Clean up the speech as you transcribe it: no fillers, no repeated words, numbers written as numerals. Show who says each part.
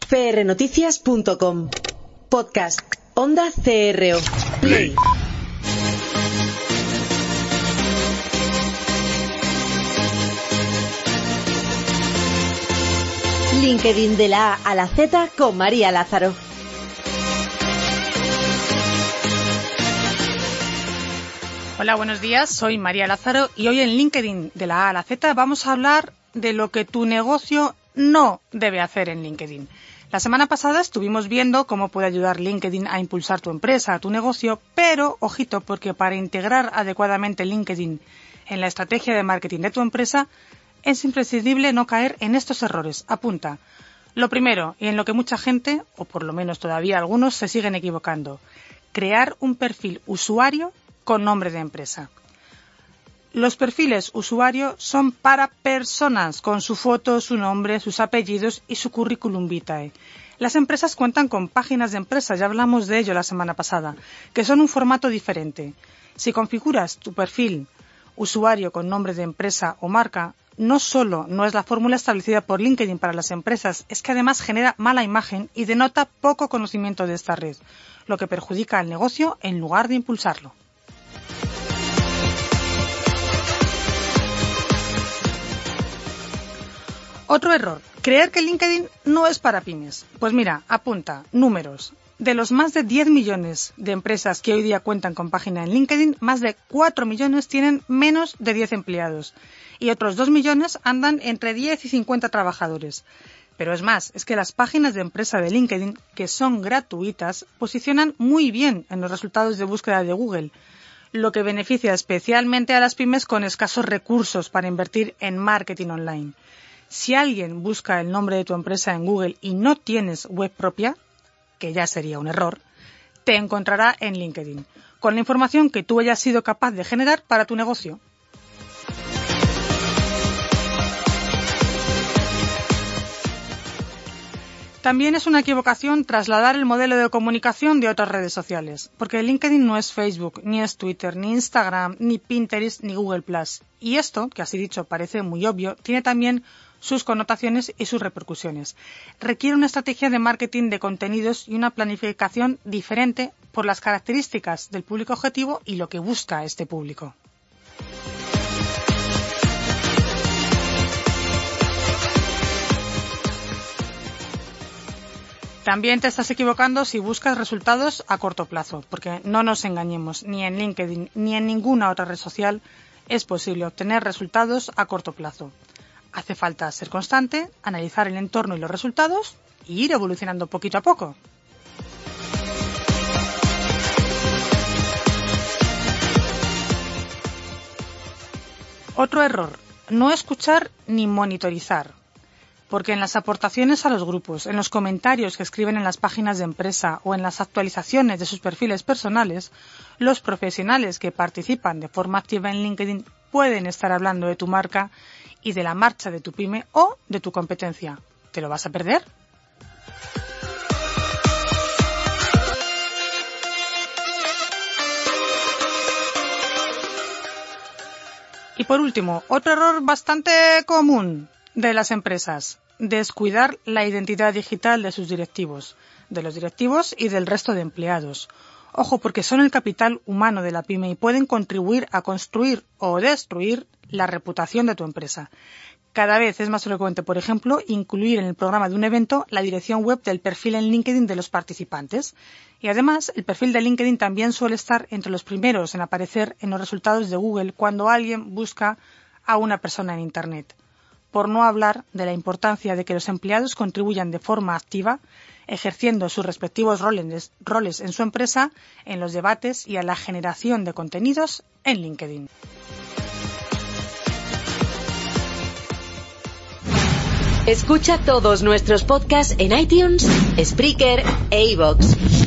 Speaker 1: prnoticias.com. Podcast Onda CRO. Play. LinkedIn de la A a la Z con María Lázaro.
Speaker 2: Hola, buenos días, soy María Lázaro y hoy en LinkedIn de la A a la Z vamos a hablar de lo que tu negocio no debe hacer en LinkedIn. La semana pasada estuvimos viendo cómo puede ayudar LinkedIn a impulsar tu empresa, a tu negocio, pero, ojito, porque para integrar adecuadamente LinkedIn en la estrategia de marketing de tu empresa, es imprescindible no caer en estos errores. Apunta. Lo primero, y en lo que mucha gente, o por lo menos todavía algunos, se siguen equivocando, crear un perfil usuario con nombre de empresa. Los perfiles usuario son para personas con su foto, su nombre, sus apellidos y su currículum vitae. Las empresas cuentan con páginas de empresa, ya hablamos de ello la semana pasada, que son un formato diferente. Si configuras tu perfil usuario con nombre de empresa o marca, no solo no es la fórmula establecida por LinkedIn para las empresas, es que además genera mala imagen y denota poco conocimiento de esta red, lo que perjudica al negocio en lugar de impulsarlo. Otro error, creer que LinkedIn no es para pymes. Pues mira, apunta, números. De los más de 10 millones de empresas que hoy día cuentan con página en LinkedIn, más de 4 millones tienen menos de 10 empleados y otros 2 millones andan entre 10 y 50 trabajadores. Pero es más, es que las páginas de empresa de LinkedIn, que son gratuitas, posicionan muy bien en los resultados de búsqueda de Google, lo que beneficia especialmente a las pymes con escasos recursos para invertir en marketing online. Si alguien busca el nombre de tu empresa en Google y no tienes web propia, que ya sería un error, te encontrará en LinkedIn, con la información que tú hayas sido capaz de generar para tu negocio. También es una equivocación trasladar el modelo de comunicación de otras redes sociales, porque LinkedIn no es Facebook, ni es Twitter, ni Instagram, ni Pinterest, ni Google+. Y esto, que así dicho parece muy obvio, tiene también sus connotaciones y sus repercusiones. Requiere una estrategia de marketing de contenidos y una planificación diferente por las características del público objetivo y lo que busca este público. También te estás equivocando si buscas resultados a corto plazo, porque no nos engañemos, ni en LinkedIn ni en ninguna otra red social es posible obtener resultados a corto plazo. Hace falta ser constante, analizar el entorno y los resultados y ir evolucionando poquito a poco. Otro error, no escuchar ni monitorizar. Porque en las aportaciones a los grupos, en los comentarios que escriben en las páginas de empresa o en las actualizaciones de sus perfiles personales, los profesionales que participan de forma activa en LinkedIn pueden estar hablando de tu marca y de la marcha de tu pyme o de tu competencia. ¿Te lo vas a perder? Y por último, otro error bastante común de las empresas, descuidar la identidad digital de sus directivos, de los directivos y del resto de empleados. Ojo, porque son el capital humano de la pyme y pueden contribuir a construir o destruir la reputación de tu empresa. Cada vez es más frecuente, por ejemplo, incluir en el programa de un evento la dirección web del perfil en LinkedIn de los participantes. Y además, el perfil de LinkedIn también suele estar entre los primeros en aparecer en los resultados de Google cuando alguien busca a una persona en Internet. Por no hablar de la importancia de que los empleados contribuyan de forma activa, ejerciendo sus respectivos roles en su empresa, en los debates y a la generación de contenidos en LinkedIn.
Speaker 1: Escucha todos nuestros podcasts en iTunes, Spreaker e iVoox.